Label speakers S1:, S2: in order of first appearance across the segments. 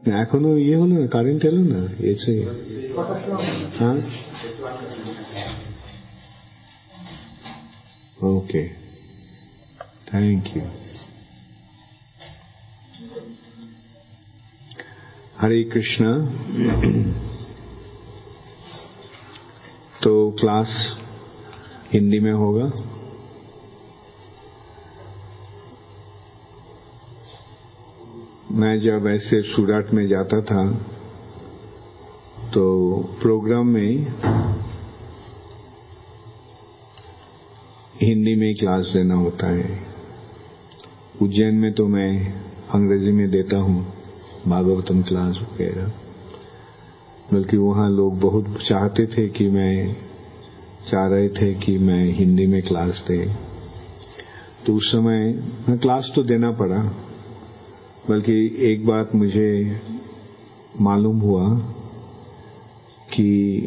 S1: না এখনো ইয়ে হলো না, কারেন্ট এলো না এসে। হ্যাঁ okay, thank you. Hare Krishna. तो क्लास हिंदी में होगा। मैं जब ऐसे सूरत में जाता था तो प्रोग्राम में हिंदी में क्लास देना होता है। उज्जैन में तो मैं अंग्रेजी में देता हूँ, भागवतम क्लास वगैरह। बल्कि वहाँ लोग बहुत चाहते थे कि चाह रहे थे कि मैं हिंदी में क्लास दे, तो उस समय क्लास तो देना पड़ा। बल्कि एक बात मुझे मालूम हुआ कि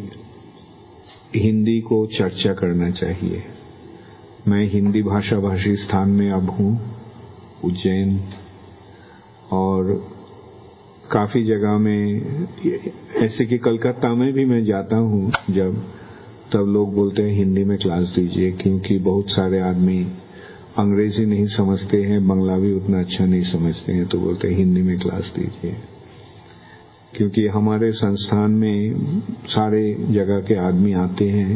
S1: हिंदी को चर्चा करना चाहिए। मैं हिंदी भाषा भाषी स्थान में अब हूँ, उज्जैन, और काफी जगह में ऐसे कि कलकत्ता में भी मैं जाता हूँ जब, तब लोग बोलते हैं हिंदी में क्लास दीजिए, क्योंकि बहुत सारे आदमी अंग्रेजी नहीं समझते हैं, बंगलावी उतना अच्छा नहीं समझते हैं, तो बोलते हैं हिंदी में क्लास दीजिए। क्योंकि हमारे संस्थान में सारे जगह के आदमी आते हैं,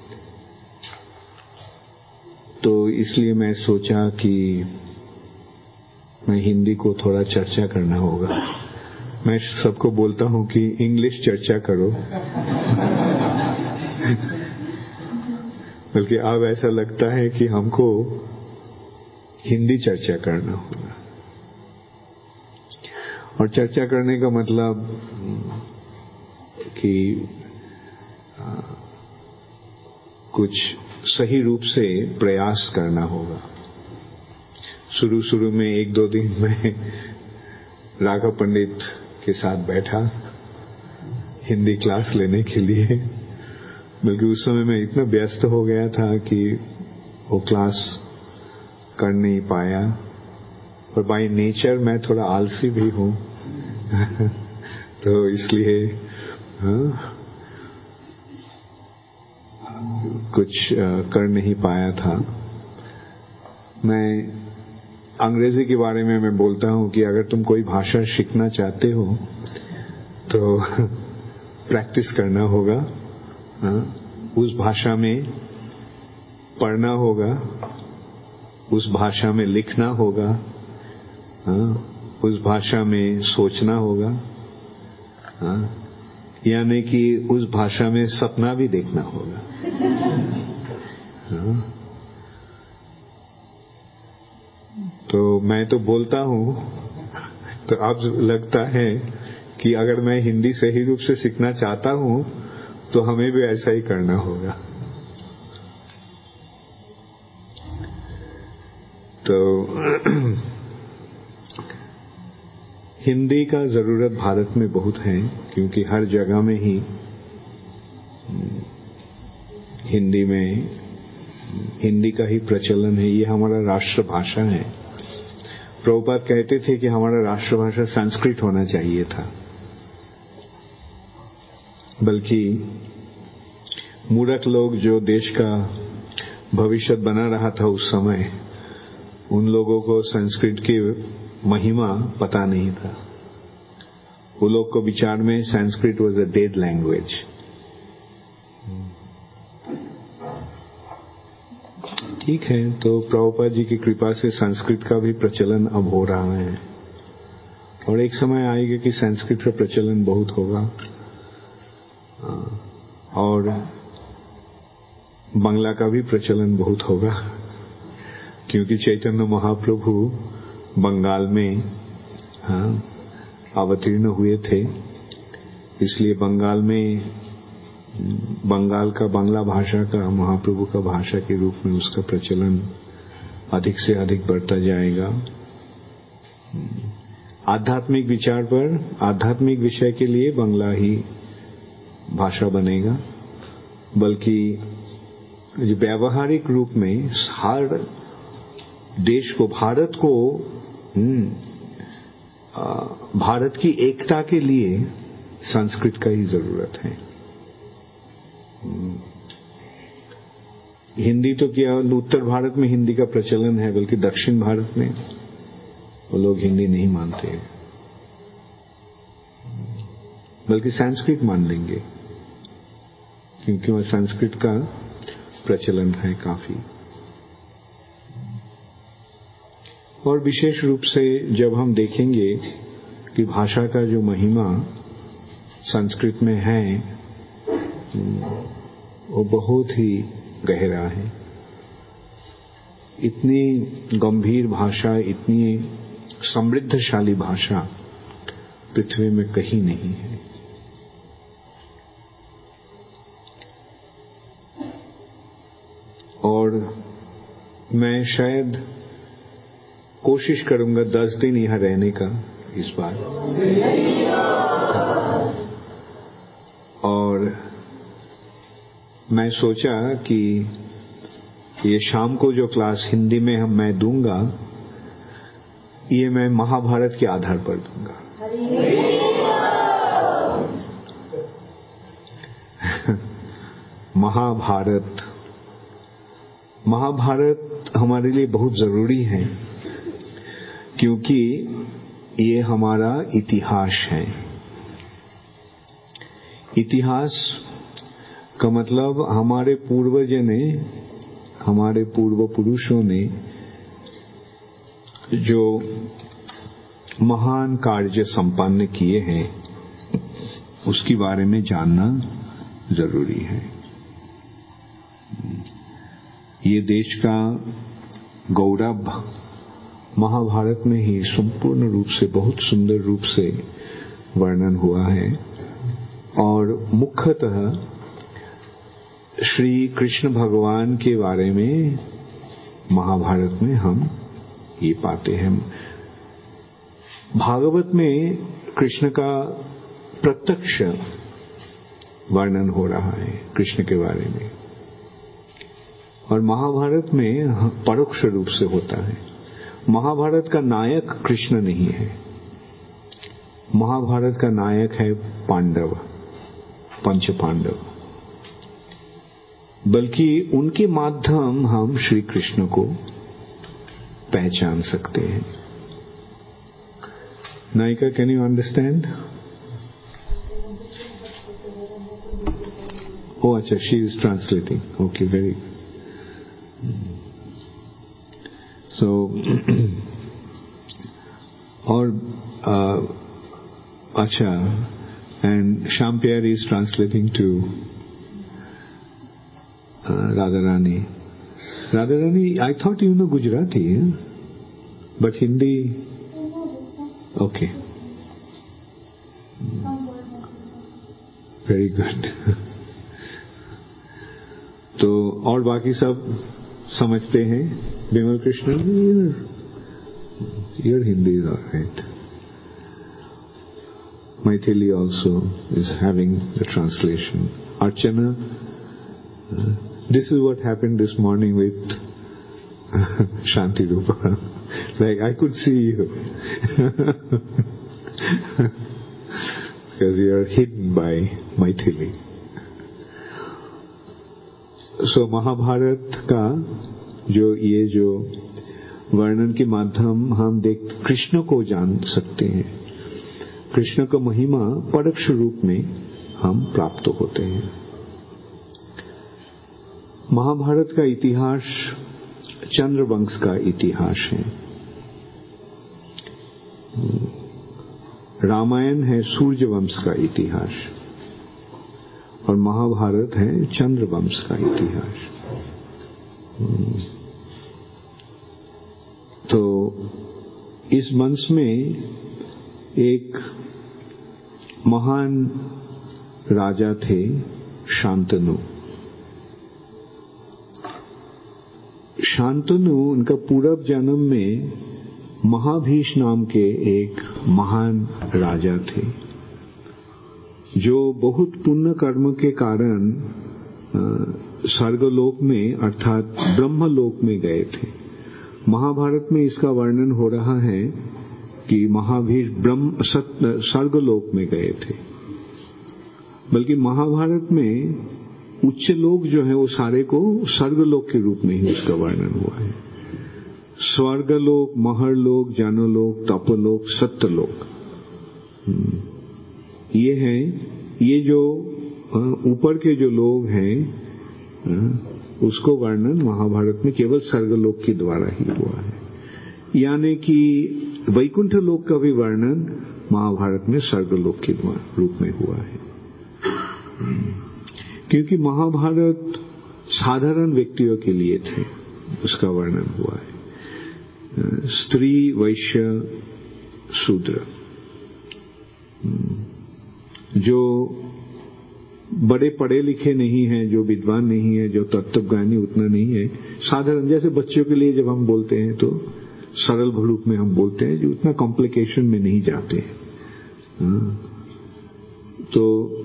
S1: तो इसलिए मैं सोचा कि मैं हिंदी को थोड़ा चर्चा करना होगा। मैं सबको बोलता हूं कि इंग्लिश चर्चा करो बल्कि अब ऐसा लगता है कि हमको हिंदी चर्चा करना होगा। और चर्चा करने का मतलब कि कुछ सही रूप से प्रयास करना होगा। शुरू में 1-2 दिन में राघव पंडित के साथ बैठा हिंदी क्लास लेने के लिए, बल्कि उस समय मैं इतना व्यस्त हो गया था कि वो क्लास कर नहीं पाया। और बाय नेचर मैं थोड़ा आलसी भी हूँ तो इसलिए कुछ कर नहीं पाया था। मैं अंग्रेजी के बारे में मैं बोलता हूँ कि अगर तुम कोई भाषा सीखना चाहते हो तो प्रैक्टिस करना होगा, उस भाषा में पढ़ना होगा, उस भाषा में लिखना होगा, उस भाषा में सोचना होगा, यानी कि उस भाषा में सपना भी देखना होगा। तो मैं तो बोलता हूँ, तो अब लगता है कि अगर मैं हिंदी सही रूप से सीखना चाहता हूँ तो हमें भी ऐसा ही करना होगा। तो हिंदी का जरूरत भारत में बहुत है, क्योंकि हर जगह में ही हिंदी का ही प्रचलन है। ये हमारा राष्ट्रभाषा है। प्रभुपाद कहते थे कि हमारा राष्ट्रभाषा संस्कृत होना चाहिए था, बल्कि मूर्ख लोग जो देश का भविष्य बना रहा था उस समय, उन लोगों को संस्कृत की महिमा पता नहीं था। वो लोग को विचार में Sanskrit was a dead language. ठीक है, तो प्रभुपाद जी की कृपा से संस्कृत का भी प्रचलन अब हो रहा है, और एक समय आएगा कि संस्कृत का प्रचलन बहुत होगा, और बांग्ला का भी प्रचलन बहुत होगा, क्योंकि चैतन्य महाप्रभु बंगाल में अवतीर्ण हुए थे। इसलिए बंगाल में बंगाल का बांग्ला भाषा का महाप्रभु का भाषा के रूप में उसका प्रचलन अधिक से अधिक बढ़ता जाएगा। आध्यात्मिक विचार पर, आध्यात्मिक विषय के लिए बांग्ला ही भाषा बनेगा, बल्कि व्यावहारिक रूप में हर देश को, भारत को भारत की एकता के लिए संस्कृत का ही जरूरत है। हिंदी तो क्या उत्तर भारत में हिंदी का प्रचलन है, बल्कि दक्षिण भारत में वो लोग हिंदी नहीं मानते हैं, बल्कि संस्कृत मान लेंगे, क्योंकि वह संस्कृत का प्रचलन है काफी। और विशेष रूप से जब हम देखेंगे कि भाषा का जो महिमा संस्कृत में है वो बहुत ही गहरा है। इतनी गंभीर भाषा, इतनी समृद्धशाली भाषा पृथ्वी में कहीं नहीं है। और मैं शायद कोशिश करूंगा 10 दिन यहां रहने का इस बार, और मैं सोचा कि ये शाम को जो क्लास हिंदी में मैं दूंगा, ये मैं महाभारत के आधार पर दूंगा। महाभारत हमारे लिए बहुत जरूरी है, क्योंकि ये हमारा इतिहास है। इतिहास का मतलब हमारे पूर्वजों ने, हमारे पूर्व पुरुषों ने जो महान कार्य संपन्न किए हैं उसके बारे में जानना जरूरी है। ये देश का गौरव महाभारत में ही संपूर्ण रूप से, बहुत सुंदर रूप से वर्णन हुआ है। और मुख्यतः श्री कृष्ण भगवान के बारे में महाभारत में हम ये पाते हैं। भागवत में कृष्ण का प्रत्यक्ष वर्णन हो रहा है कृष्ण के बारे में, और महाभारत में परोक्ष रूप से होता है। महाभारत का नायक कृष्ण नहीं है, महाभारत का नायक है पांडव, पंच पांडव, बल्कि उनके माध्यम हम श्री कृष्ण को पहचान सकते हैं। नायिका, कैन यू अंडरस्टैंड? Oh, अच्छा, she is translating. Okay, very good. So, और अच्छा, and Shampiyar is translating to Radharani. Radharani, I thought you know Gujarati, but Hindi. Okay. Very good. तो और बाकी सब समझते हैं। विमल Krishna, your Hindi is all right. Maithili also is having the translation. Archana, this is what happened this morning with Shanti Rupa. Like I could see you. Because you are hidden by Maithili. सो महाभारत का जो वर्णन के माध्यम हम कृष्ण को जान सकते हैं। कृष्ण का महिमा परोक्ष रूप में हम प्राप्त होते हैं। महाभारत का इतिहास चंद्रवंश का इतिहास है। रामायण है सूर्यवंश का इतिहास, और महाभारत है चंद्रवंश का इतिहास। तो इस वंश में एक महान राजा थे शांतनु। शांतनु उनका पूर्व जन्म में महाभीष नाम के एक महान राजा थे, जो बहुत पुण्य कर्म के कारण स्वर्गलोक में अर्थात ब्रह्मलोक में गए थे। महाभारत में इसका वर्णन हो रहा है कि महावीर ब्रह्म स्वर्गलोक में गए थे, बल्कि महाभारत में उच्च लोक जो है वो सारे को स्वर्गलोक के रूप में ही उसका वर्णन हुआ है। स्वर्गलोक, महरलोक, जानलोक, तपलोक, सत्यलोक, ये हैं, ये जो ऊपर के जो लोग हैं उसको वर्णन महाभारत में केवल स्वर्गलोक के द्वारा ही हुआ है। यानी कि वैकुंठ लोक का भी वर्णन महाभारत में स्वर्गलोक के रूप में हुआ है, क्योंकि महाभारत साधारण व्यक्तियों के लिए थे, उसका वर्णन हुआ है। स्त्री, वैश्य, शूद्र, जो बड़े पढ़े लिखे नहीं हैं, जो विद्वान नहीं है, जो तत्वज्ञानी उतना नहीं है, साधारण, जैसे बच्चों के लिए जब हम बोलते हैं तो सरल भरूप में हम बोलते हैं, जो उतना कॉम्प्लिकेशन में नहीं जाते हैं। तो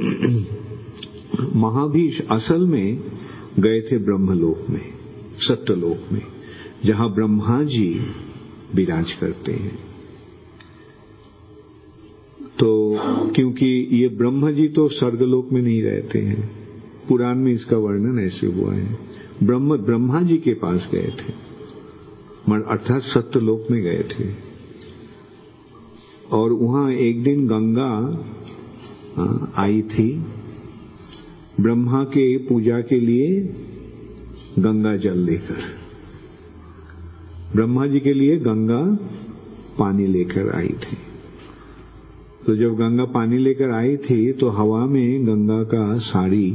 S1: महाभीष असल में गए थे ब्रह्मलोक में, सत्यलोक में, जहां ब्रह्मा जी विराज करते हैं। तो क्योंकि ये ब्रह्मा जी तो स्वर्गलोक में नहीं रहते हैं, पुराण में इसका वर्णन ऐसे हुआ है, ब्रह्मा जी के पास गए थे, अर्थात सत्यलोक में गए थे। और वहां एक दिन गंगा आई थी, ब्रह्मा के पूजा के लिए गंगा जल लेकर, ब्रह्मा जी के लिए गंगा पानी लेकर आई थी। तो जब गंगा पानी लेकर आई थी तो हवा में गंगा का साड़ी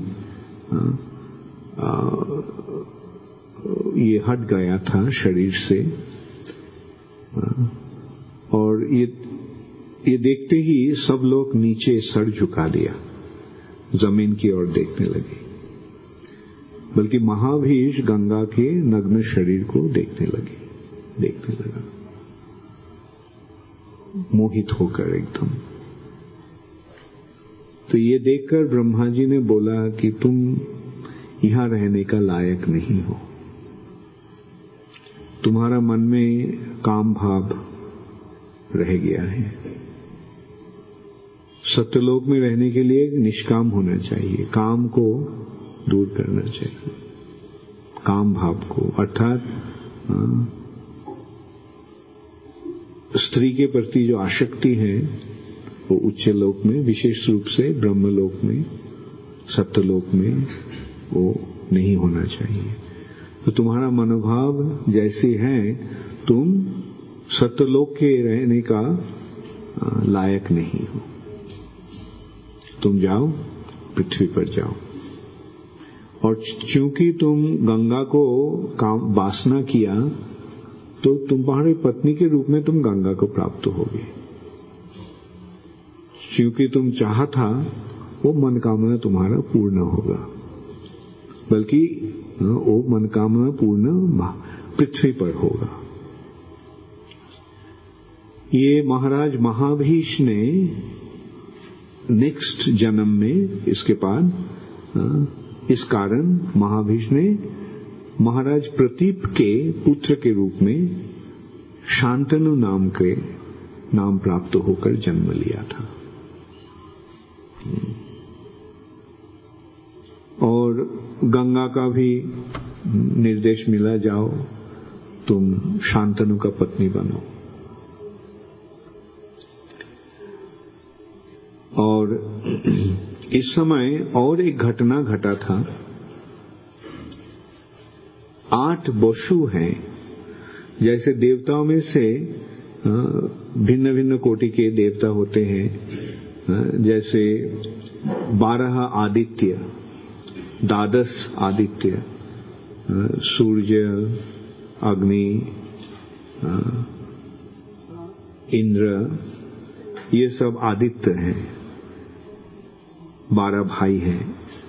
S1: ये हट गया था शरीर से, और ये देखते ही सब लोग नीचे सर झुका दिया, जमीन की ओर देखने लगे, बल्कि महाभीष गंगा के नग्न शरीर को देखने लगा, मोहित होकर एकदम। तो ये देखकर ब्रह्मा जी ने बोला कि तुम यहां रहने का लायक नहीं हो, तुम्हारा मन में काम भाव रह गया है, सत्यलोक में रहने के लिए निष्काम होना चाहिए, काम को दूर करना चाहिए, काम भाव को, अर्थात स्त्री के प्रति जो आसक्ति है वो उच्च लोक में, विशेष रूप से ब्रह्मलोक में, सत्यलोक में वो नहीं होना चाहिए। तो तुम्हारा मनोभाव जैसे है, तुम सत्यलोक के रहने का लायक नहीं हो, तुम जाओ, पृथ्वी पर जाओ। और चूंकि तुम गंगा को वासना किया, तो तुम्हारी पत्नी के रूप में तुम गंगा को प्राप्त होगे। क्योंकि तुम चाहा था, वो मनकामना तुम्हारा पूर्ण होगा, बल्कि वो मनकामना पूर्ण पृथ्वी पर होगा। ये महाराज महाभीष ने नेक्स्ट जन्म में, इसके बाद इस कारण महाभीष ने महाराज प्रतीप के पुत्र के रूप में शांतनु नाम प्राप्त होकर जन्म लिया था। और गंगा का भी निर्देश मिला, जाओ तुम शांतनु का पत्नी बनो। और इस समय और एक घटना घटा था। 8 वसु हैं, जैसे देवताओं में से भिन्न भिन्न कोटि के देवता होते हैं, जैसे 12 आदित्य, 12 आदित्य, सूर्य, अग्नि, इंद्र, ये सब आदित्य हैं, 12 भाई हैं,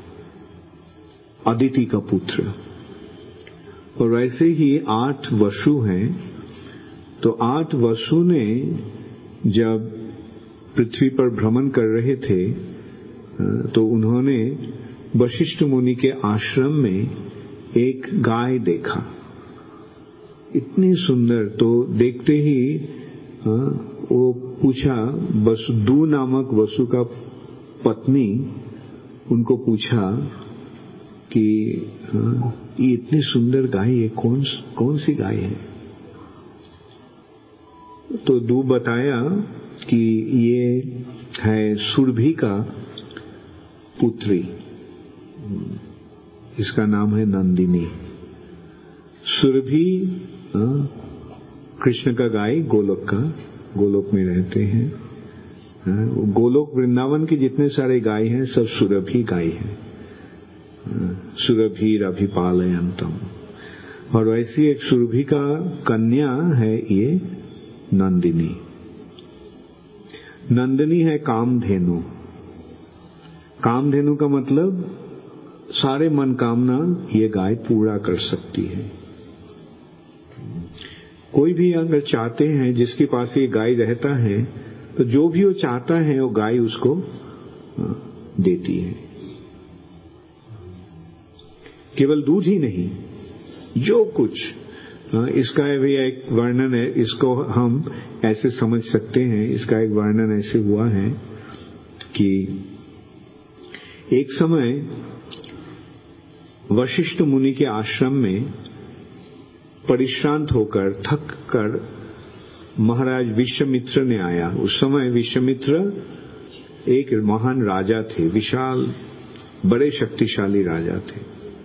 S1: अदिति का पुत्र। और वैसे ही 8 वसु हैं। तो 8 वसु ने जब पृथ्वी पर भ्रमण कर रहे थे, तो उन्होंने वशिष्ठ मुनि के आश्रम में एक गाय देखा, इतनी सुंदर। तो देखते ही वो पूछा, वसुदू नामक वसु का पत्नी उनको पूछा कि ये इतनी सुंदर गाय है, कौन सी गाय है? तो दू बताया कि ये है सुरभि का पुत्री, इसका नाम है नंदिनी। सुरभि कृष्ण का गाय, गोलोक में रहते हैं। गोलोक वृंदावन के जितने सारे गाय हैं सब सुरभि गाय हैं। सुरभि रभिपालयंतम। और वैसी एक सुरभि का कन्या है ये नंदिनी। नंदिनी है कामधेनु। कामधेनु का मतलब सारे मनकामना ये गाय पूरा कर सकती है। कोई भी अगर चाहते हैं, जिसके पास ये गाय रहता है, तो जो भी वो चाहता है वो गाय उसको देती है। केवल दूध ही नहीं, जो कुछ, इसका भी एक वर्णन है, इसको हम ऐसे समझ सकते हैं। इसका एक वर्णन ऐसे हुआ है कि एक समय वशिष्ठ मुनि के आश्रम में परिश्रांत होकर, थक कर महाराज विश्वामित्र ने आया। उस समय विश्वामित्र एक महान राजा थे, विशाल बड़े शक्तिशाली राजा थे।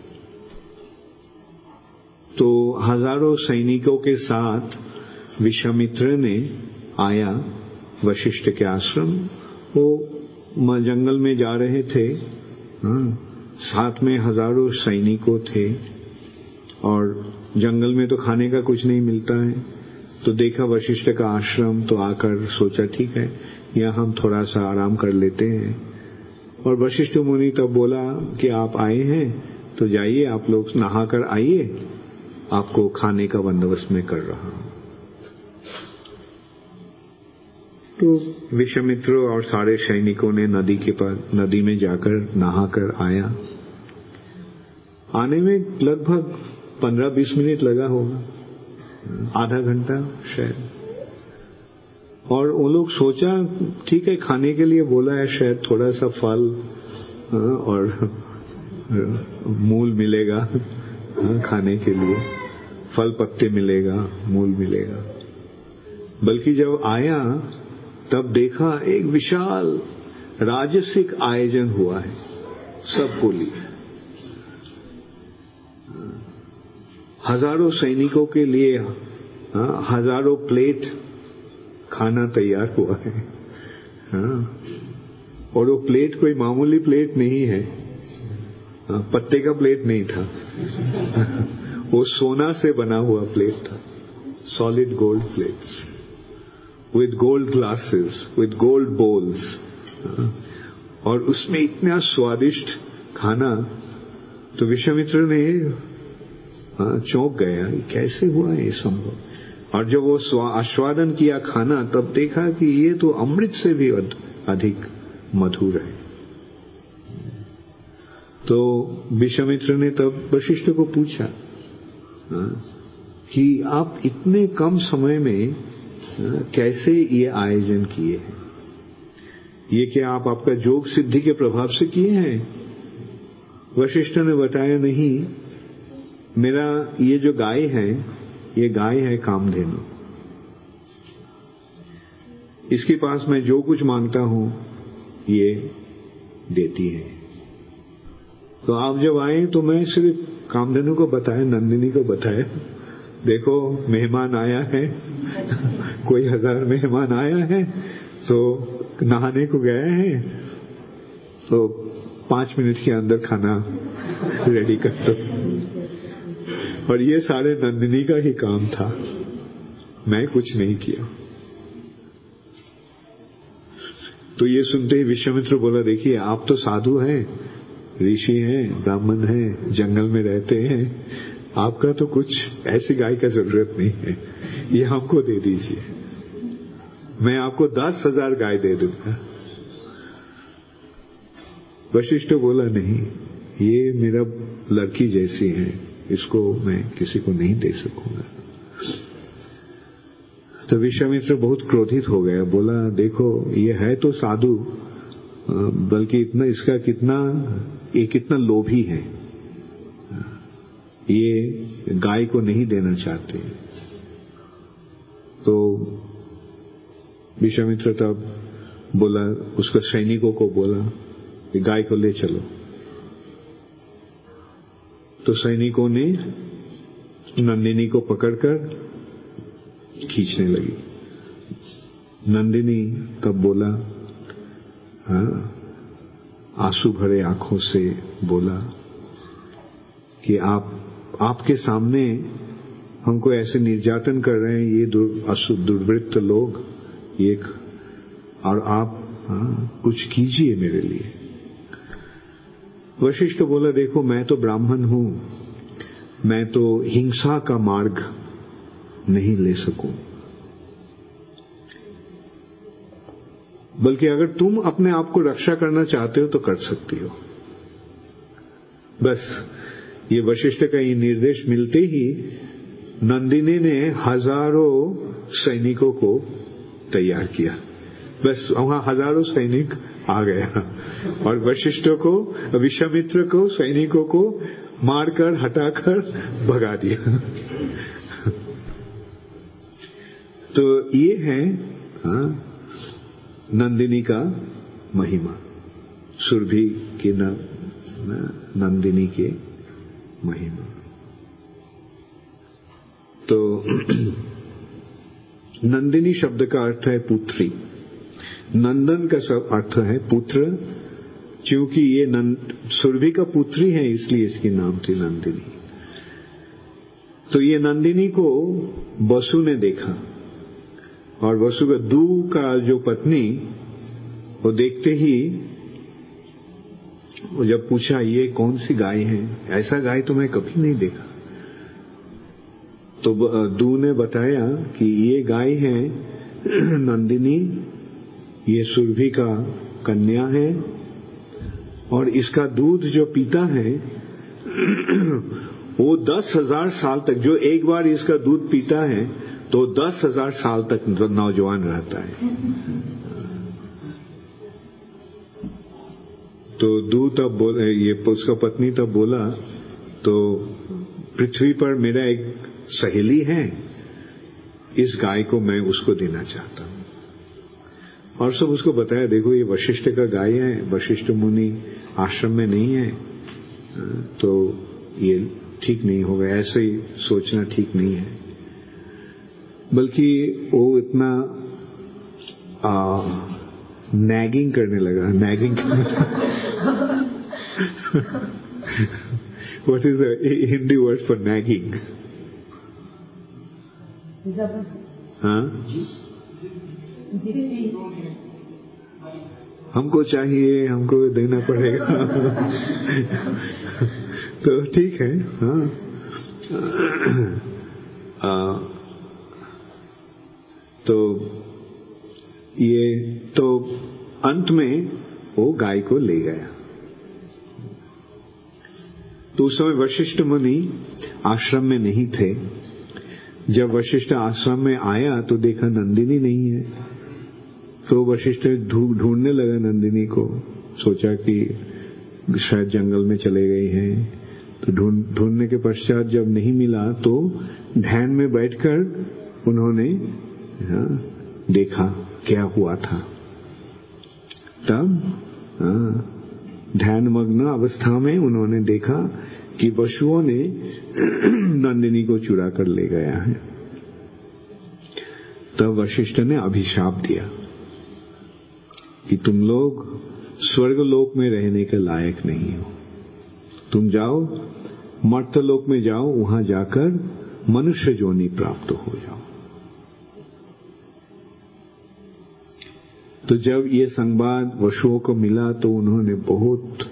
S1: तो हजारों सैनिकों के साथ विश्वामित्र ने आया वशिष्ठ के आश्रम। वो जंगल में जा रहे थे, साथ में हजारों सैनिकों थे, और जंगल में तो खाने का कुछ नहीं मिलता है। तो देखा वशिष्ठ का आश्रम, तो आकर सोचा ठीक है, यहाँ हम थोड़ा सा आराम कर लेते हैं। और वशिष्ठ मुनि तब बोला कि आप आए हैं तो जाइए, आप लोग नहाकर आइए, आपको खाने का बंदोबस्त मैं कर रहा हूं। तो विश्वामित्र और सारे सैनिकों ने नदी में जाकर नहाकर आया। आने में लगभग 15-20 मिनट लगा होगा, आधा घंटा शायद। और वो लोग सोचा ठीक है, खाने के लिए बोला है, शायद थोड़ा सा फल और मूल मिलेगा, खाने के लिए फल पत्ते मिलेगा, मूल मिलेगा। बल्कि जब आया तब देखा एक विशाल राजसिक आयोजन हुआ है सबको लिए। हजारों सैनिकों के लिए हजारों प्लेट खाना तैयार हुआ है। और वो प्लेट कोई मामूली प्लेट नहीं है, पत्ते का प्लेट नहीं था। वो सोना से बना हुआ प्लेट था, solid gold plates with gold glasses, with gold bowls. और उसमें इतना स्वादिष्ट खाना, तो विश्वामित्र ने चौंक गया, कैसे हुआ ये संभव। और जब वो आस्वादन किया खाना, तब देखा कि ये तो अमृत से भी अधिक मधुर है। तो विश्वामित्र ने तब वशिष्ठ को पूछा कि आप इतने कम समय में कैसे ये आयोजन किए हैं? ये क्या आप आपका योग सिद्धि के प्रभाव से किए हैं? वशिष्ठ ने बताया, नहीं, मेरा ये जो गाय है, ये गाय है कामधेनु। इसके पास मैं जो कुछ मांगता हूं ये देती है। तो आप जब आए तो मैं सिर्फ कामधेनु को बताया, नंदिनी को बताया, देखो मेहमान आया है, कोई 1000 मेहमान आया है, तो नहाने को गए हैं, तो 5 मिनट के अंदर खाना रेडी कर दो। और ये सारे नंदिनी का ही काम था, मैं कुछ नहीं किया। तो ये सुनते ही विश्वामित्र बोला, देखिए आप तो साधु हैं, ऋषि हैं, ब्राह्मण हैं, जंगल में रहते हैं, आपका तो कुछ ऐसी गाय का जरूरत नहीं है, ये हमको दे दीजिए, मैं आपको 10,000 गाय दे दूंगा। वशिष्ठ बोला, नहीं, ये मेरा लड़की जैसी है, इसको मैं किसी को नहीं दे सकूंगा। तो विश्वामित्र बहुत क्रोधित हो गया, बोला देखो ये है तो साधु, बल्कि इतना इसका कितना लोभी है, ये गाय को नहीं देना चाहते। तो विश्वामित्र तब बोला, उसके सैनिकों को बोला कि गाय को ले चलो। तो सैनिकों ने नंदिनी को पकड़कर खींचने लगी। नंदिनी तब बोला, आंसू भरे आंखों से बोला कि आपके सामने हमको ऐसे निर्यातन कर रहे हैं ये दुर्वृत्त लोग, ये, और आप कुछ कीजिए मेरे लिए। वशिष्ठ बोला, देखो मैं तो ब्राह्मण हूं, मैं तो हिंसा का मार्ग नहीं ले सकूं, बल्कि अगर तुम अपने आप को रक्षा करना चाहते हो तो कर सकती हो। बस ये वशिष्ठ का ये निर्देश मिलते ही नंदिनी ने हजारों सैनिकों को तैयार किया। बस वहां हजारों सैनिक आ गया और विश्वामित्र को सैनिकों को मारकर हटाकर भगा दिया। तो ये है नंदिनी का महिमा, सुरभि की नंदिनी के महिमा। तो नंदिनी शब्द का अर्थ है पुत्री, नंदन का सब अर्थ है पुत्र। क्योंकि ये सुरभि का पुत्री है इसलिए इसकी नाम थी नंदिनी। तो ये नंदिनी को वसु ने देखा और वसु का दू का जो पत्नी, वो देखते ही वो जब पूछा ये कौन सी गाय है, ऐसा गाय तो मैं कभी नहीं देखा। तो दू ने बताया कि ये गाय है नंदिनी, ये सुरभि का कन्या है और इसका दूध जो पीता है वो 10,000 साल तक, जो एक बार इसका दूध पीता है तो 10,000 साल तक नौजवान रहता है। तो दू तब बोले, ये उसका पत्नी तब बोला, तो पृथ्वी पर मेरा एक सहेली है, इस गाय को मैं उसको देना चाहता हूं। और सब उसको बताया, देखो ये वशिष्ठ का गाय है, वशिष्ठ मुनि आश्रम में नहीं है, तो ये ठीक नहीं होगा, ऐसे ही सोचना ठीक नहीं है। बल्कि वो इतना नैगिंग करने लगा। Nagging what is the Hindi word for nagging? हाँ, हमको चाहिए, हमको देना पड़ेगा। तो ठीक है। हाँ, तो ये तो अंत में वो गाय को ले गया। तो उस समय वशिष्ठ मुनि आश्रम में नहीं थे। जब वशिष्ठ आश्रम में आया तो देखा नंदिनी नहीं है, तो वशिष्ठ ढूंढने लगा नंदिनी को, सोचा कि शायद जंगल में चले गई हैं। तो ढूंढने के पश्चात जब नहीं मिला तो ध्यान में बैठकर उन्होंने देखा क्या हुआ था। तब ध्यान मग्न अवस्था में उन्होंने देखा कि पशुओं ने नंदिनी को चुरा कर ले गया है। तब वशिष्ठ ने अभिशाप दिया कि तुम लोग स्वर्ग लोक में रहने के लायक नहीं हो, तुम जाओ मर्त्यलोक में जाओ, वहां जाकर मनुष्य योनि प्राप्त हो जाओ। तो जब ये संवाद वसुओं को मिला तो उन्होंने बहुत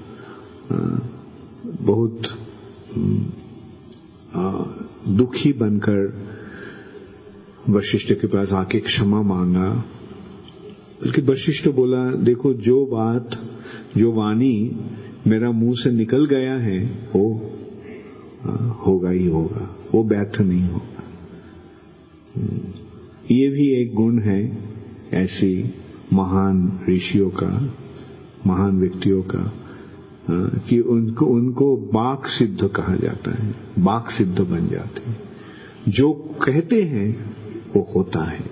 S1: दुखी बनकर वशिष्ठ के पास आके क्षमा मांगा। बल्कि वशिष्ठ बोला, देखो जो वाणी मेरा मुंह से निकल गया है वो होगा ही होगा, वो व्यर्थ नहीं होगा। ये भी एक गुण है ऐसी महान ऋषियों का, महान व्यक्तियों का, कि उनको वाक् सिद्ध कहा जाता है, वाक् सिद्ध बन जाते हैं। जो कहते हैं वो होता है,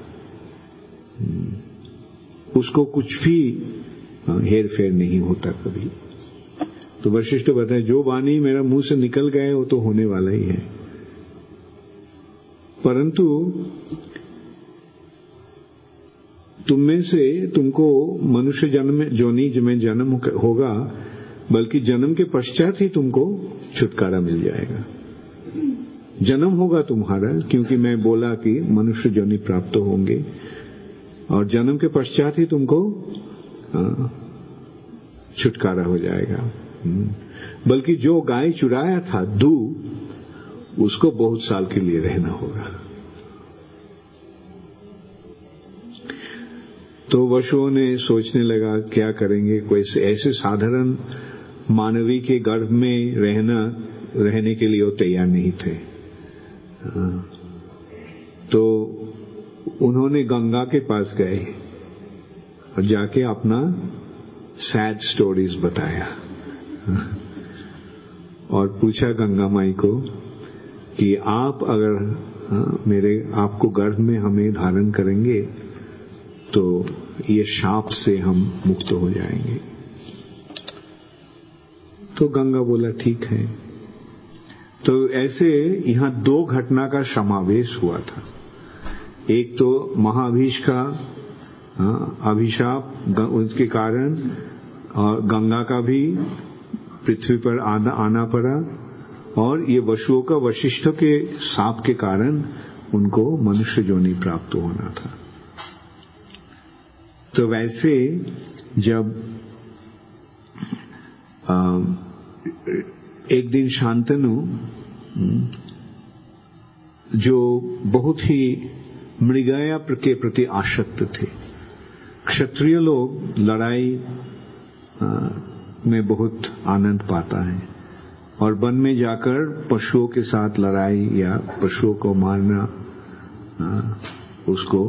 S1: उसको कुछ भी हेर फेर नहीं होता कभी। तो वशिष्ठ बताए जो वाणी मेरा मुंह से निकल गए वो तो होने वाला ही है, परंतु तुममें से तुमको मनुष्य जन्म में जोनी में जन्म होगा, बल्कि जन्म के पश्चात ही तुमको छुटकारा मिल जाएगा। जन्म होगा तुम्हारा, क्योंकि मैं बोला कि मनुष्य जोनी प्राप्त होंगे, और जन्म के पश्चात ही तुमको छुटकारा हो जाएगा। बल्कि जो गाय चुराया था दूध, उसको बहुत साल के लिए रहना होगा। तो वशुओं ने सोचने लगा क्या करेंगे, कोई ऐसे साधारण मानवी के गर्भ में रहने के लिए वो तैयार नहीं थे। तो उन्होंने गंगा के पास गए और जाके अपना सैड स्टोरीज बताया और पूछा गंगा माई को कि आप अगर आपको गर्भ में हमें धारण करेंगे तो ये शाप से हम मुक्त हो जाएंगे। तो गंगा बोला ठीक है। तो ऐसे यहां दो घटना का समावेश हुआ था। एक तो महाभीष का अभिशाप उसके कारण, और गंगा का भी पृथ्वी पर आना पड़ा, और ये वशुओं का वशिष्ठ के शाप के कारण उनको मनुष्य योनि प्राप्त होना था। तो वैसे जब एक दिन शांतनु, जो बहुत ही मृगया के प्रति आसक्त थे, क्षत्रिय लोग लड़ाई में बहुत आनंद पाता है, और वन में जाकर पशुओं के साथ लड़ाई या पशुओं को मारना उसको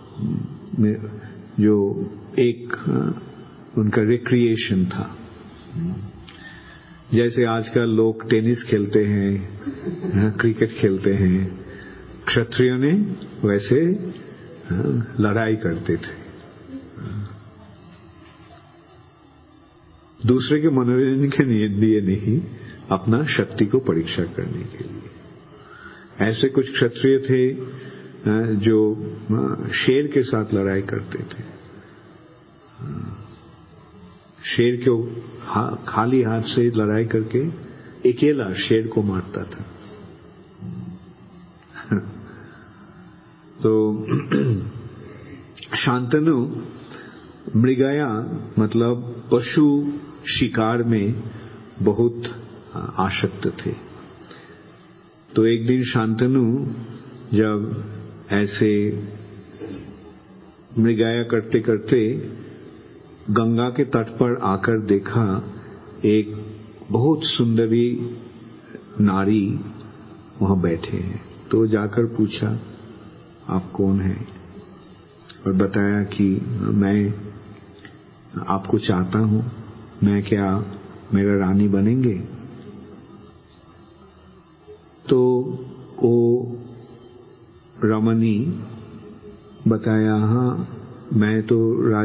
S1: जो एक उनका रिक्रिएशन था। जैसे आजकल लोग टेनिस खेलते हैं, क्रिकेट खेलते हैं, क्षत्रियों ने वैसे लड़ाई करते थे, दूसरे के मनोरंजन के लिए नहीं, अपना शक्ति को परीक्षा करने के लिए। ऐसे कुछ क्षत्रिय थे जो शेर के साथ लड़ाई करते थे। शेर को खाली हाथ से लड़ाई करके अकेला शेर को मारता था। तो शांतनु मृगया मतलब पशु शिकार में बहुत आसक्त थे। तो एक दिन शांतनु जब ऐसे मृगया करते करते गंगा के तट पर आकर देखा एक बहुत सुंदरी नारी वहां बैठे हैं। तो जाकर पूछा आप कौन हैं, और बताया कि मैं आपको चाहता हूं, मैं क्या मेरा रानी बनेंगे? तो वो रमणी बताया हाँ मैं तो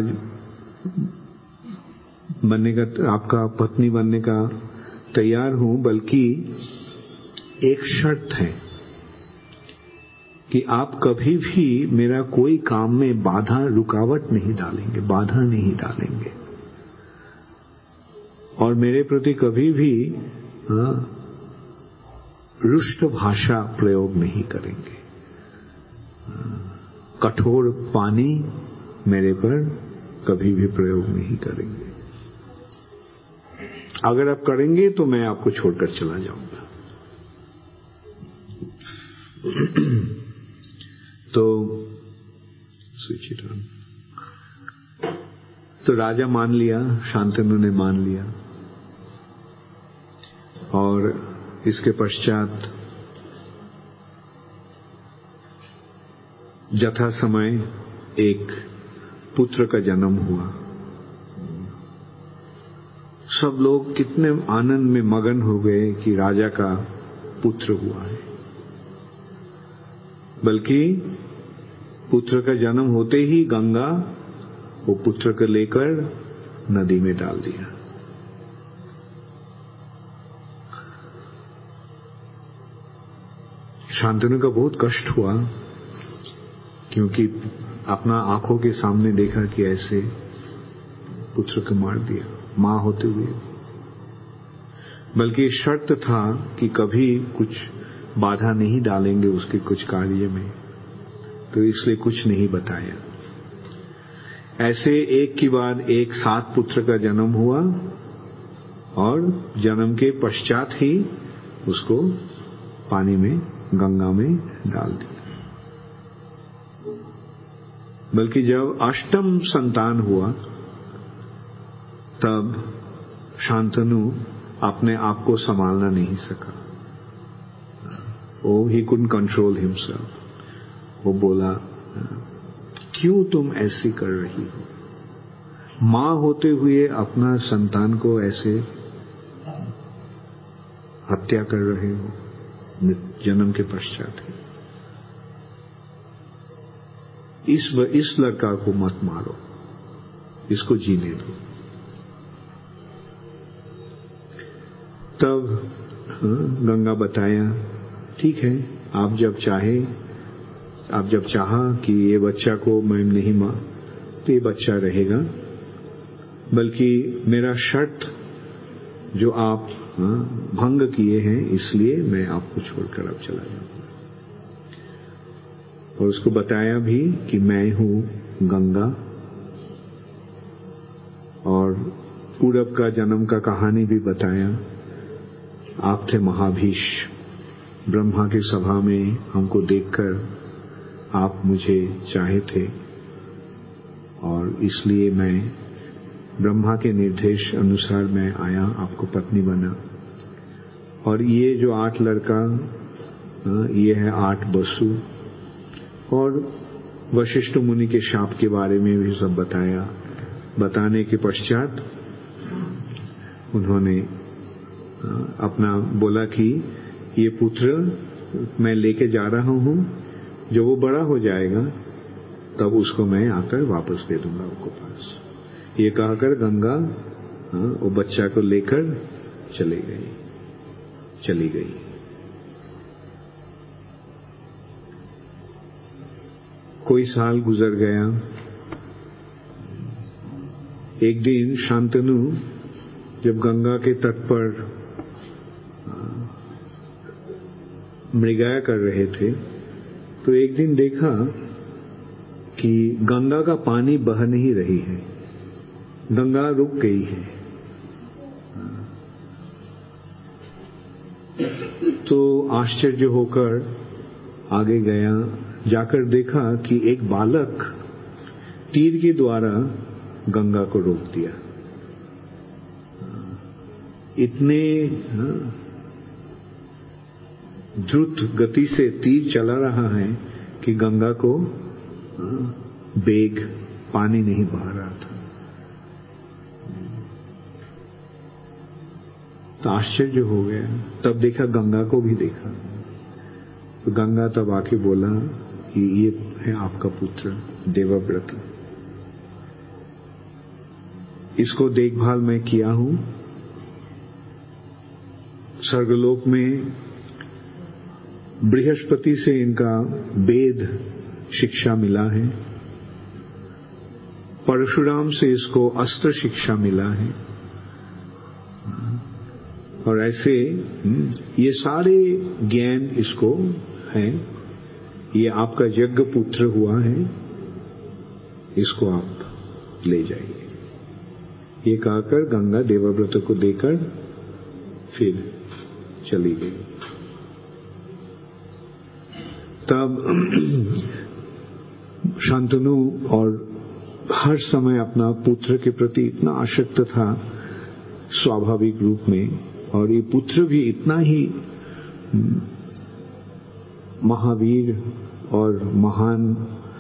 S1: बनने का, आपका पत्नी बनने का तैयार हूं, बल्कि एक शर्त है कि आप कभी भी मेरा कोई काम में रुकावट नहीं डालेंगे, बाधा नहीं डालेंगे, और मेरे प्रति कभी भी रुष्ट भाषा प्रयोग नहीं करेंगे, कठोर पानी मेरे पर कभी भी प्रयोग नहीं करेंगे। अगर आप करेंगे तो मैं आपको छोड़कर चला जाऊंगा। तो राजा मान लिया, शांतनु ने मान लिया, और इसके पश्चात यथा समय एक पुत्र का जन्म हुआ। सब लोग कितने आनंद में मगन हो गए कि राजा का पुत्र हुआ है। बल्कि पुत्र का जन्म होते ही गंगा वो पुत्र को लेकर नदी में डाल दिया। शांतनु का बहुत कष्ट हुआ, क्योंकि अपना आंखों के सामने देखा कि ऐसे पुत्र को मार दिया, मां होते हुए। बल्कि शर्त था कि कभी कुछ बाधा नहीं डालेंगे उसके कुछ कार्य में, तो इसलिए कुछ नहीं बताया। ऐसे एक के बाद एक 7 पुत्र का जन्म हुआ और जन्म के पश्चात ही उसको पानी में, गंगा में डाल दिया। बल्कि जब 8वां संतान हुआ तब शांतनु अपने आप को संभालना नहीं सका। he couldn't control himself. वो बोला, क्यों तुम ऐसी कर रही हो? मां होते हुए अपना संतान को ऐसे हत्या कर रहे हो जन्म के पश्चात ही। इस लड़का को मत मारो, इसको जीने दो। तब गंगा बताया, ठीक है, आप जब चाहा कि ये बच्चा को मैं नहीं मां, तो ये बच्चा रहेगा। बल्कि मेरा शर्त जो आप भंग किए हैं, इसलिए मैं आपको छोड़कर अब चला जाऊंगा। और उसको बताया भी कि मैं हूं गंगा, और पूरब का जन्म का कहानी भी बताया। आप थे महाभीष, ब्रह्मा की सभा में हमको देखकर आप मुझे चाहे थे, और इसलिए मैं ब्रह्मा के निर्देश अनुसार मैं आया, आपको पत्नी बना। और ये जो 8 लड़का, ये है 8 बसु। और वशिष्ठ मुनि के शाप के बारे में भी सब बताया। बताने के पश्चात उन्होंने अपना बोला कि ये पुत्र मैं लेके जा रहा हूं, जब वो बड़ा हो जाएगा तब उसको मैं आकर वापस दे दूंगा आपको पास। ये कहकर गंगा वो बच्चा को लेकर चली गई। कोई साल गुजर गया। एक दिन शांतनु जब गंगा के तट पर मृगया कर रहे थे, तो एक दिन देखा कि गंगा का पानी बह नहीं रही है, गंगा रुक गई है। तो आश्चर्य होकर आगे गया, जाकर देखा कि एक बालक तीर के द्वारा गंगा को रोक दिया। इतने द्रुत गति से तीर चला रहा है कि गंगा को बेग पानी नहीं बह रहा था। तो आश्चर्य हो गया। तब देखा, गंगा को भी देखा। तो गंगा तब आके बोला कि ये है आपका पुत्र देवव्रत, इसको देखभाल मैं किया हूं। स्वर्गलोक में बृहस्पति से इनका वेद शिक्षा मिला है, परशुराम से इसको अस्त्र शिक्षा मिला है, और ऐसे ये सारे ज्ञान इसको है। ये आपका यज्ञ पुत्र हुआ है, इसको आप ले जाइए। ये कहकर गंगा देवव्रत को देकर फिर चली गई। तब शांतनु और हर समय अपना पुत्र के प्रति इतना आसक्त था स्वाभाविक रूप में, और ये पुत्र भी इतना ही महावीर और महान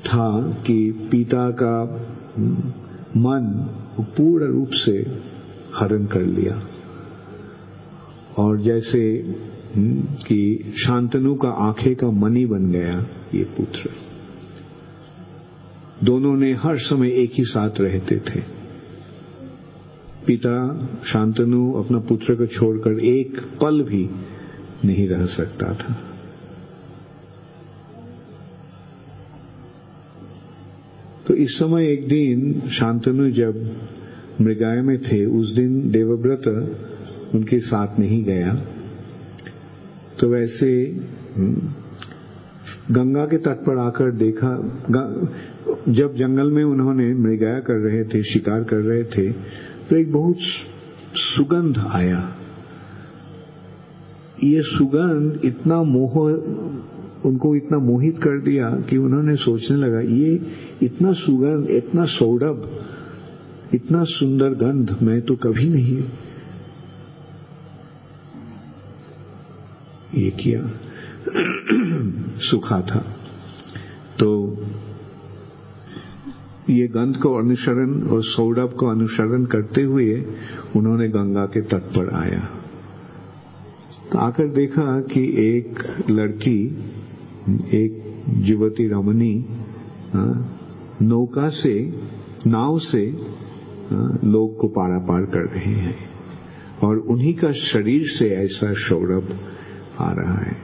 S1: था कि पिता का मन पूर्ण रूप से हरण कर लिया, और जैसे कि शांतनु का आंखें का मणि बन गया ये पुत्र। दोनों ने हर समय एक ही साथ रहते थे। पिता शांतनु अपना पुत्र को छोड़कर एक पल भी नहीं रह सकता था। तो इस समय एक दिन शांतनु जब मृगाय में थे, उस दिन देवव्रत उनके साथ नहीं गया। तो वैसे गंगा के तट पर आकर देखा, जब जंगल में उन्होंने मृगया कर रहे थे, शिकार कर रहे थे, तो एक बहुत सुगंध आया। ये सुगंध इतना उनको इतना मोहित कर दिया कि उन्होंने सोचने लगा, ये इतना सुगंध, इतना सौरभ, इतना सुंदर गंध मैं तो कभी नहीं ये किया। सूखा था। तो ये गंध को अनुसरण और सौरभ को अनुसरण करते हुए उन्होंने गंगा के तट पर आया। तो आकर देखा कि एक लड़की, एक युवती रमणी नौका से, नाव से लोग को पारापार कर रहे हैं, और उन्हीं का शरीर से ऐसा सौरभ आ रहा है।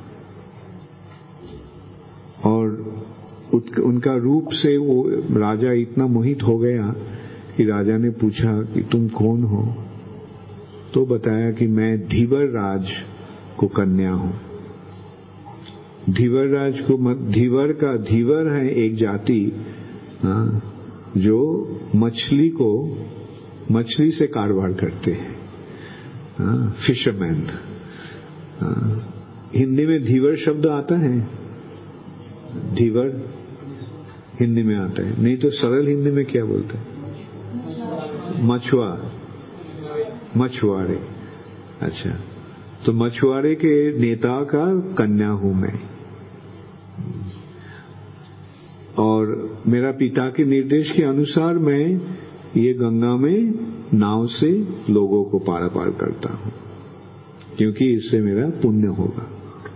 S1: और उनका रूप से वो राजा इतना मोहित हो गया कि राजा ने पूछा कि तुम कौन हो? तो बताया कि मैं धीवर राज को कन्या हूं। धीवर राज को धीवर है एक जाति जो मछली से कारोबार करते हैं, फिशरमैन। हिंदी में धीवर शब्द आता है, धीवर हिंदी में आता है, नहीं तो सरल हिंदी में क्या बोलते हैं? मछुआरे। अच्छा, तो मछुआरे के नेता का कन्या हूं मैं, और मेरा पिता के निर्देश के अनुसार मैं ये गंगा में नाव से लोगों को पारापार करता हूं, क्योंकि इससे मेरा पुण्य होगा।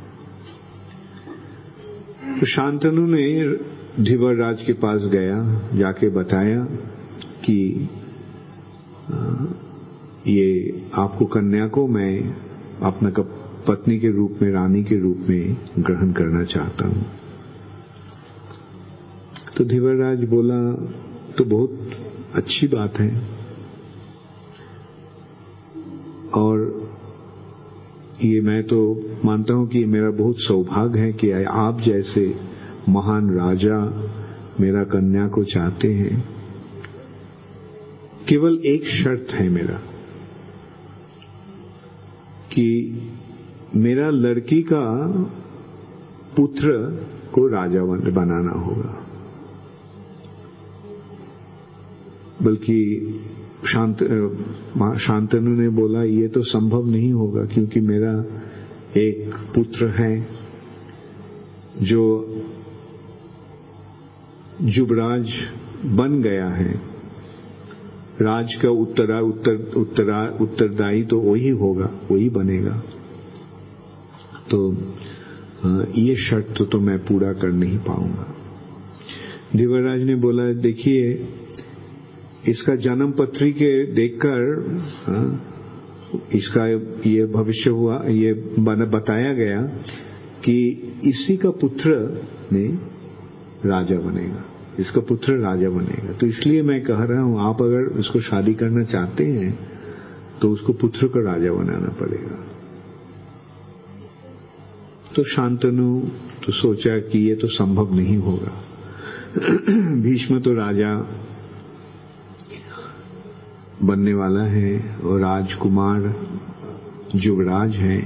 S1: तो शांतनु ने धीवर राज के पास गया, जाके बताया कि ये आपको कन्या को मैं अपना पत्नी के रूप में, रानी के रूप में ग्रहण करना चाहता हूं। तो धीवर राज बोला, तो बहुत अच्छी बात है, और ये मैं तो मानता हूं कि मेरा बहुत सौभाग्य है कि आप जैसे महान राजा मेरा कन्या को चाहते हैं। केवल एक शर्त है मेरा, कि मेरा लड़की का पुत्र को राजा बनाना होगा। बल्कि शांतनु ने बोला, ये तो संभव नहीं होगा, क्योंकि मेरा एक पुत्र है जो युवराज बन गया है, राज का उत्तरदायी तो वही होगा, वही बनेगा। तो ये शर्त तो मैं पूरा कर नहीं पाऊंगा। धीवरराज ने बोला, देखिए इसका जन्म पत्री के देखकर इसका ये भविष्य हुआ, ये बताया गया कि इसी का पुत्र ने राजा बनेगा, इसका पुत्र राजा बनेगा। तो इसलिए मैं कह रहा हूं, आप अगर उसको शादी करना चाहते हैं तो उसको पुत्र को राजा बनाना पड़ेगा। तो शांतनु तो सोचा कि ये तो संभव नहीं होगा। भीष्म तो राजा बनने वाला है और राजकुमार युवराज है,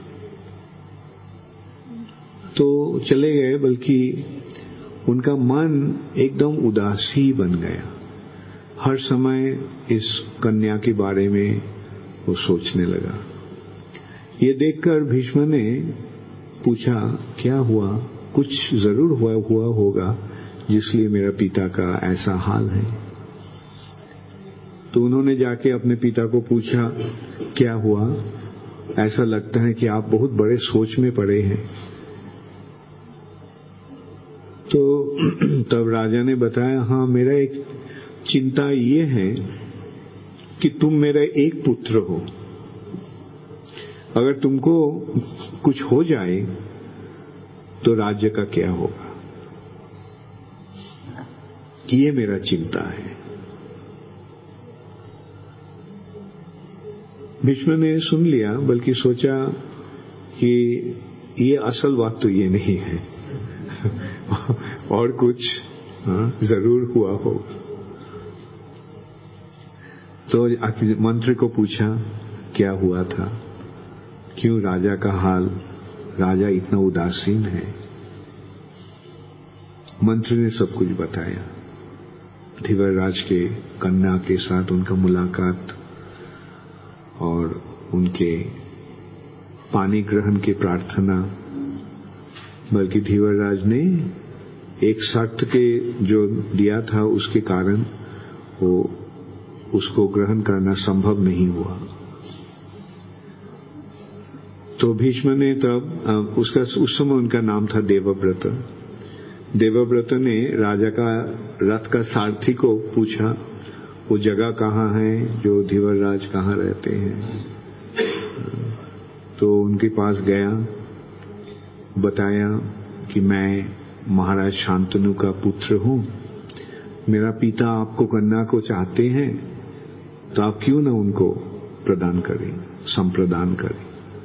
S1: तो चले गए। बल्कि उनका मन एकदम उदासी बन गया, हर समय इस कन्या के बारे में वो सोचने लगा। ये देखकर भीष्म ने पूछा, क्या हुआ? कुछ जरूर हुआ होगा इसलिए मेरा पिता का ऐसा हाल है। तो उन्होंने जाके अपने पिता को पूछा, क्या हुआ? ऐसा लगता है कि आप बहुत बड़े सोच में पड़े हैं। तो तब राजा ने बताया, हाँ, मेरा एक चिंता ये है कि तुम मेरा एक पुत्र हो, अगर तुमको कुछ हो जाए तो राज्य का क्या होगा, ये मेरा चिंता है। भीष्म ने सुन लिया, बल्कि सोचा कि ये असल बात तो ये नहीं है और कुछ जरूर हुआ हो। तो मंत्री को पूछा, क्या हुआ था, क्यों राजा का हाल, राजा इतना उदासीन है? मंत्री ने सब कुछ बताया, धीवरराज के कन्या के साथ उनका मुलाकात और उनके पानी ग्रहण की प्रार्थना। बल्कि धीवरराज ने एक शर्त के जो दिया था उसके कारण वो उसको ग्रहण करना संभव नहीं हुआ। तो भीष्म ने तब उस समय उनका नाम था देवव्रत। देवव्रत ने राजा का रथ का सारथी को पूछा, वो जगह कहाँ है जो धीवरराज कहाँ रहते हैं। तो उनके पास गया, बताया कि मैं महाराज शांतनु का पुत्र हूं, मेरा पिता आपको कन्या को चाहते हैं, तो आप क्यों ना उनको प्रदान करें, संप्रदान करें।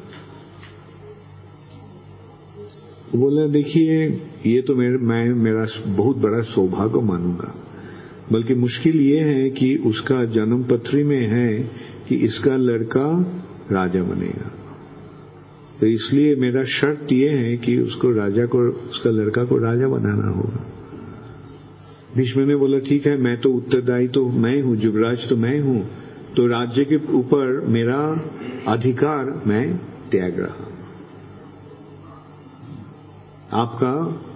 S1: बोला, देखिए, ये तो मैं मेरा बहुत बड़ा सौभाग्य मानूंगा, बल्कि मुश्किल ये है कि उसका जन्म पत्री में है कि इसका लड़का राजा बनेगा, तो इसलिए मेरा शर्त ये है कि उसको राजा को, उसका लड़का को राजा बनाना होगा। भीष्म ने बोला, ठीक है, मैं तो उत्तरदायी तो मैं हूं, युवराज तो मैं हूं, तो राज्य के ऊपर मेरा अधिकार मैं त्याग रहा, आपका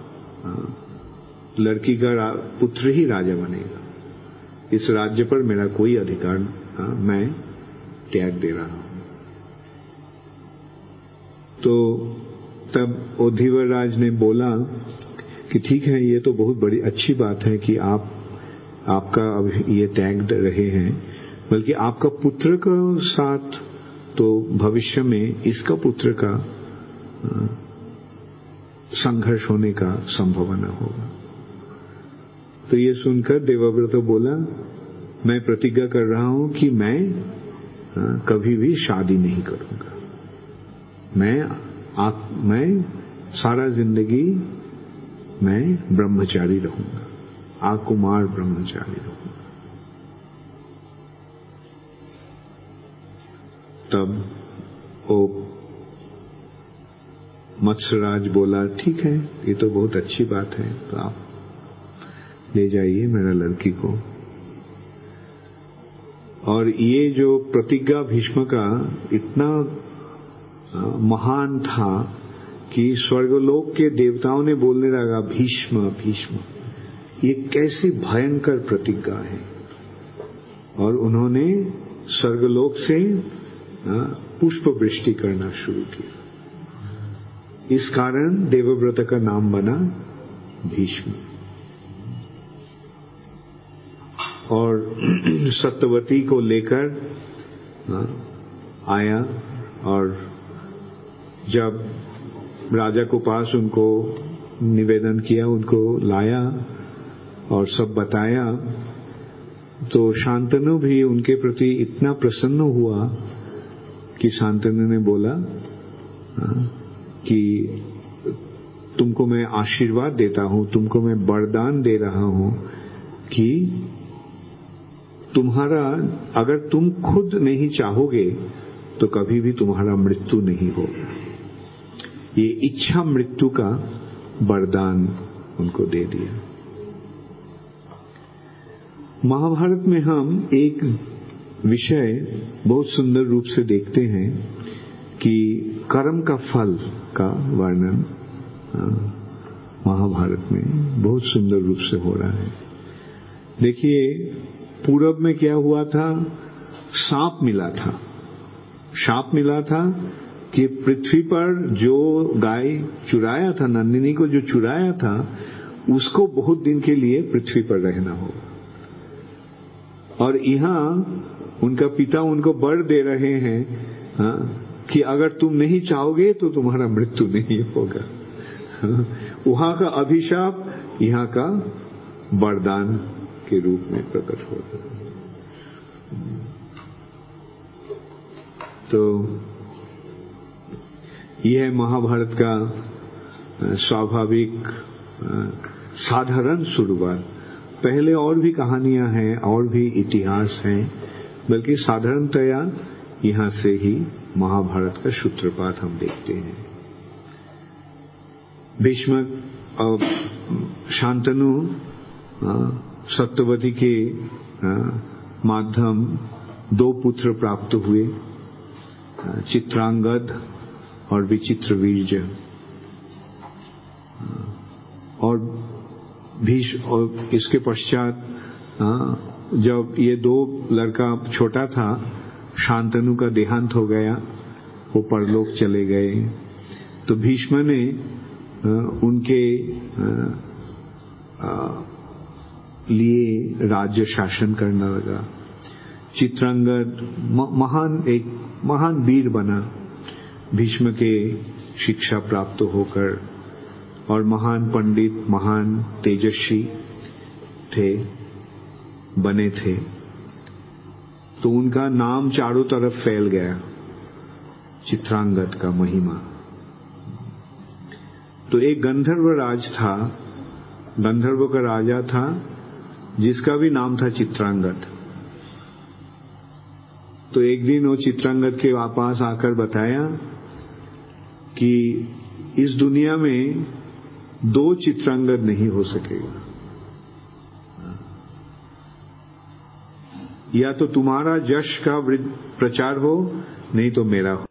S1: लड़की का पुत्र ही राजा बनेगा, इस राज्य पर मेरा कोई अधिकार मैं त्याग दे रहा हूं। तो तब धीवरराज ने बोला कि ठीक है, ये तो बहुत बड़ी अच्छी बात है कि आपका अब ये त्याग रहे हैं, बल्कि आपका पुत्र का साथ तो भविष्य में इसका पुत्र का संघर्ष होने का संभावना होगा। तो ये सुनकर देवव्रत बोला, मैं प्रतिज्ञा कर रहा हूं कि मैं कभी भी शादी नहीं करूंगा, मैं सारा जिंदगी मैं ब्रह्मचारी रहूंगा, आकुमार ब्रह्मचारी रहूंगा। तब वो मत्स्यराज बोला, ठीक है, ये तो बहुत अच्छी बात है, तो आप ले जाइए मेरा लड़की को। और ये जो प्रतिज्ञा भीष्म का इतना महान था कि स्वर्गलोक के देवताओं ने बोलने लगा, भीष्म भीष्म, ये कैसी भयंकर प्रतिज्ञा है। और उन्होंने स्वर्गलोक से पुष्प वृष्टि करना शुरू किया। इस कारण देवव्रत का नाम बना भीष्म। और सत्यवती को लेकर आया, और जब राजा को पास उनको निवेदन किया, उनको लाया और सब बताया, तो शांतनु भी उनके प्रति इतना प्रसन्न हुआ कि शांतनु ने बोला कि तुमको मैं आशीर्वाद देता हूं, तुमको मैं वरदान दे रहा हूं कि तुम्हारा, अगर तुम खुद नहीं चाहोगे तो कभी भी तुम्हारा मृत्यु नहीं होगा। ये इच्छा मृत्यु का वरदान उनको दे दिया। महाभारत में हम एक विषय बहुत सुंदर रूप से देखते हैं कि कर्म का फल का वर्णन महाभारत में बहुत सुंदर रूप से हो रहा है। देखिए, पूरब में क्या हुआ था, सांप मिला था कि पृथ्वी पर जो गाय चुराया था, नंदिनी को जो चुराया था, उसको बहुत दिन के लिए पृथ्वी पर रहना होगा। और यहां उनका पिता उनको वर दे रहे हैं कि अगर तुम नहीं चाहोगे तो तुम्हारा मृत्यु नहीं होगा। वहां का अभिशाप यहां का वरदान के रूप में प्रकट हो रहा है। तो यह महाभारत का स्वाभाविक साधारण शुरुआत। पहले और भी कहानियां हैं और भी इतिहास हैं, बल्कि साधारणतया यहां से ही महाभारत का सूत्रपात हम देखते हैं। भीष्म और शांतनु सत्यवती के माध्यम 2 पुत्र प्राप्त हुए, चित्रांगद और विचित्रवीर्य। और इसके पश्चात जब ये 2 लड़का छोटा था, शांतनु का देहांत हो गया, वो परलोक चले गए। तो भीष्म ने उनके लिए राज्य शासन करना लगा। चित्रांगद एक महान वीर बना, भीष्म के शिक्षा प्राप्त होकर, और महान पंडित, महान तेजस्वी बने थे। तो उनका नाम चारों तरफ फैल गया, चित्रांगद का महिमा। तो एक गंधर्व राज था, गंधर्व का राजा था, जिसका भी नाम था चित्रांगद। तो एक दिन वो चित्रांगद के पास आकर बताया कि इस दुनिया में 2 चित्रांगद नहीं हो सकेगा, या तो तुम्हारा यश का प्रचार हो, नहीं तो मेरा हो।